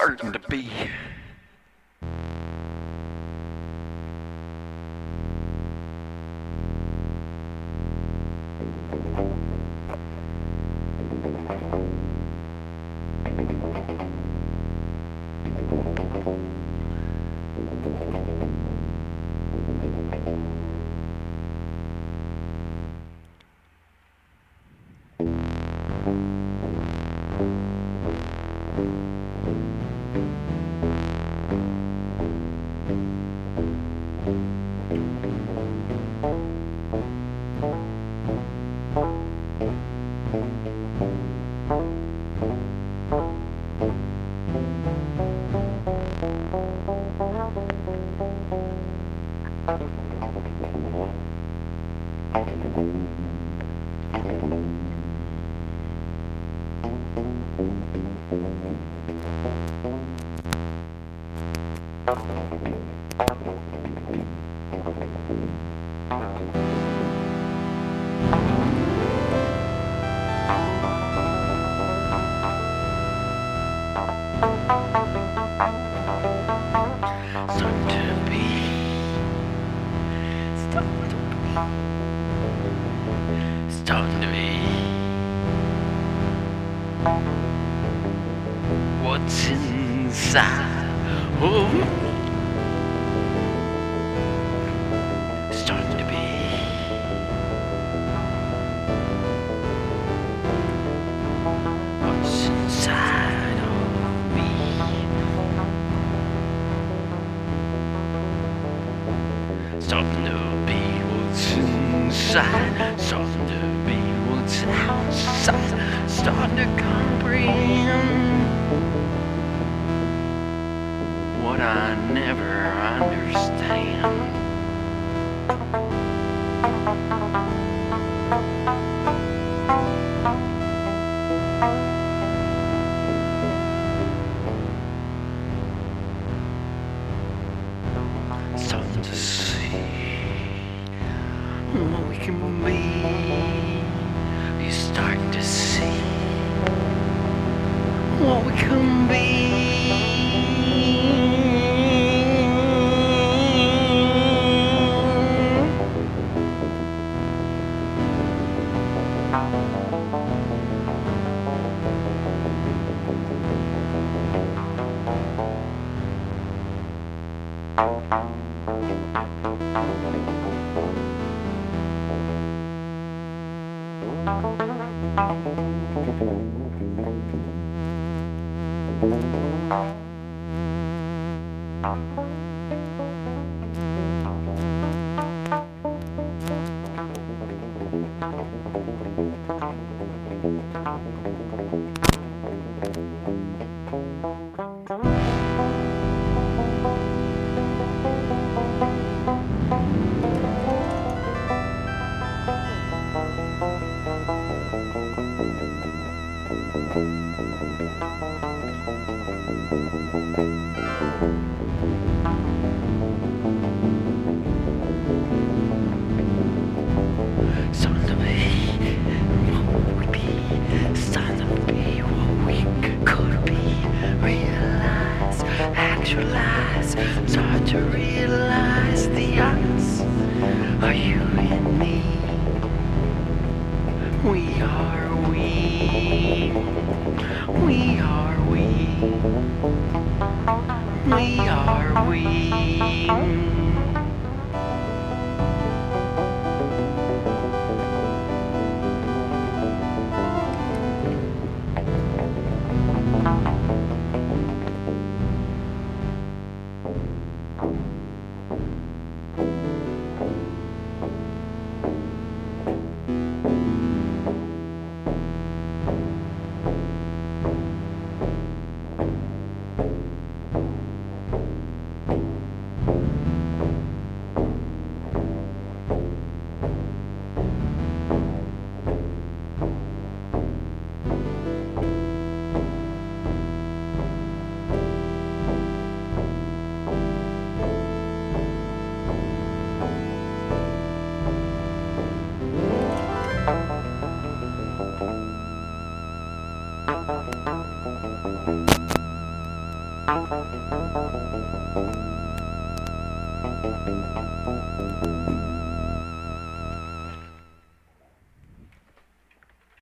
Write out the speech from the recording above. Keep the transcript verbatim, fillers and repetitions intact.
starting to be. Starting to be what's inside of me. Starting to be what's inside of me. Starting to be what's inside. Starting to be what's outside. Starting to comprehend what I never understand. Starting to see what we can be. You're starting to see what we can be. Start to realize the odds are you and me. We are we. We are we. We are we. Thank you.